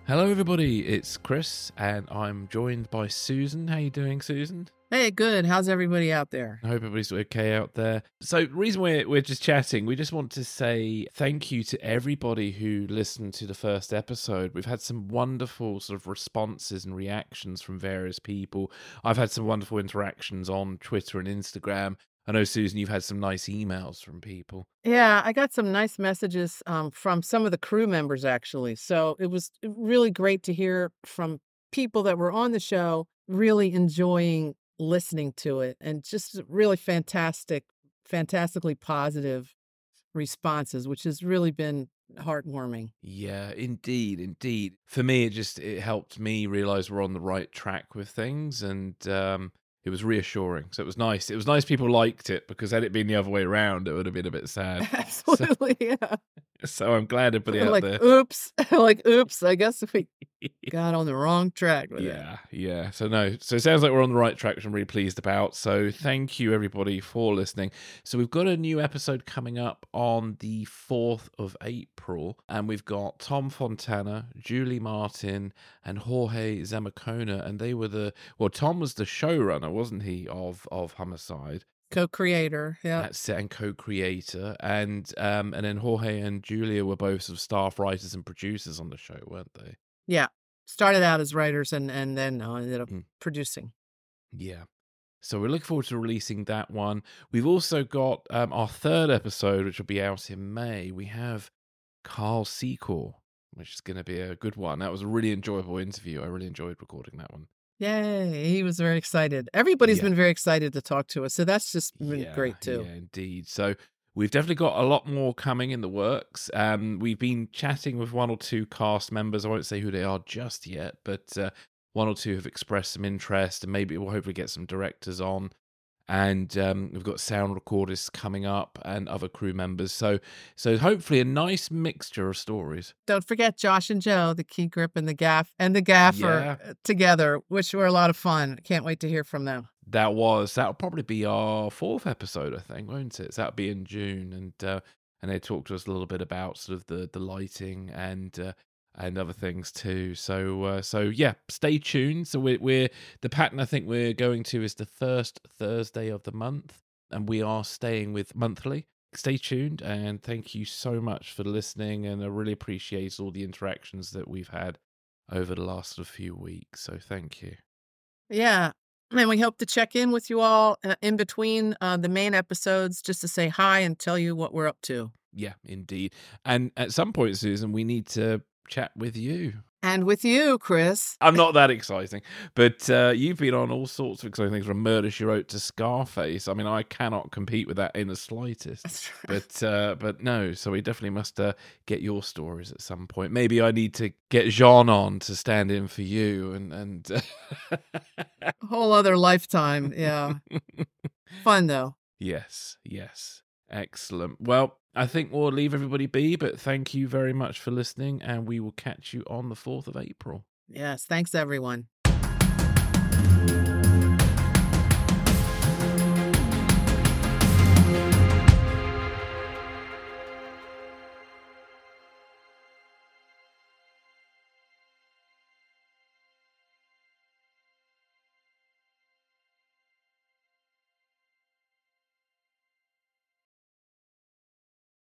Hello everybody, it's Chris and I'm joined by Susan. How you doing, Susan? Hey, good. How's everybody out there? I hope everybody's okay out there. So the reason we're just chatting, we just want to say thank you to everybody who listened to the first episode. We've had some wonderful sort of responses and reactions from various people. I've had some wonderful interactions on Twitter and Instagram. I know, Susan, you've had some nice emails from people. Yeah, I got some nice messages from some of the crew members, actually. So it was really great to hear from people that were on the show, really enjoying listening to it, and just really fantastically positive responses, which has really been heartwarming. Yeah, indeed. For me, it helped me realize we're on the right track with things, and it was reassuring. So it was nice. It was nice people liked it, because had it been the other way around, it would have been a bit sad. Absolutely, yeah. So I'm glad everybody out Like, there. oops, oops, I guess we got on the wrong track with that. Yeah. So it sounds like we're on the right track, which I'm really pleased about. So thank you everybody for listening. So we've got a new episode coming up on the 4th of April, and we've got Tom Fontana, Julie Martin, and Jorge Zamacona, and they were Tom was the showrunner, wasn't he, of Homicide? Co-creator, yeah. That's it, and co-creator, and then Jorge and Julia were both sort of staff writers and producers on the show, weren't they? Yeah. Started out as writers and then ended up producing. Yeah. So we're looking forward to releasing that one. We've also got our third episode, which will be out in May. We have Carl Secor, which is going to be a good one. That was a really enjoyable interview. I really enjoyed recording that one. Yay. He was very excited. Everybody's been very excited to talk to us. So that's just been great too. Yeah, indeed. So we've definitely got a lot more coming in the works. We've been chatting with one or two cast members. I won't say who they are just yet, but one or two have expressed some interest, and maybe we'll hopefully get some directors on. And we've got sound recordists coming up and other crew members. So hopefully a nice mixture of stories. Don't forget Josh and Joe, the key grip and the gaffer together, which were a lot of fun. Can't wait to hear from them. That'll probably be our 4th episode, I think, won't it? So that'll be in June, and they talked to us a little bit about sort of the lighting and other things too. So yeah, stay tuned. So we're the pattern I think we're going to is the first Thursday of the month, and we are staying with monthly. Stay tuned, and thank you so much for listening, and I really appreciate all the interactions that we've had over the last few weeks. So thank you. Yeah. And we hope to check in with you all in between the main episodes, just to say hi and tell you what we're up to. Yeah, indeed. And at some point, Susan, we need to chat with you. And with you, Chris. I'm not that exciting, but you've been on all sorts of exciting things, from Murder, She Wrote to Scarface. I mean, I cannot compete with that in the slightest. That's right. But no, so we definitely must get your stories at some point. Maybe I need to get Jean on to stand in for you, and a whole other lifetime. Yeah. Fun though. Yes. Excellent. Well, I think we'll leave everybody be, but thank you very much for listening, and we will catch you on the 4th of April. Yes, thanks everyone.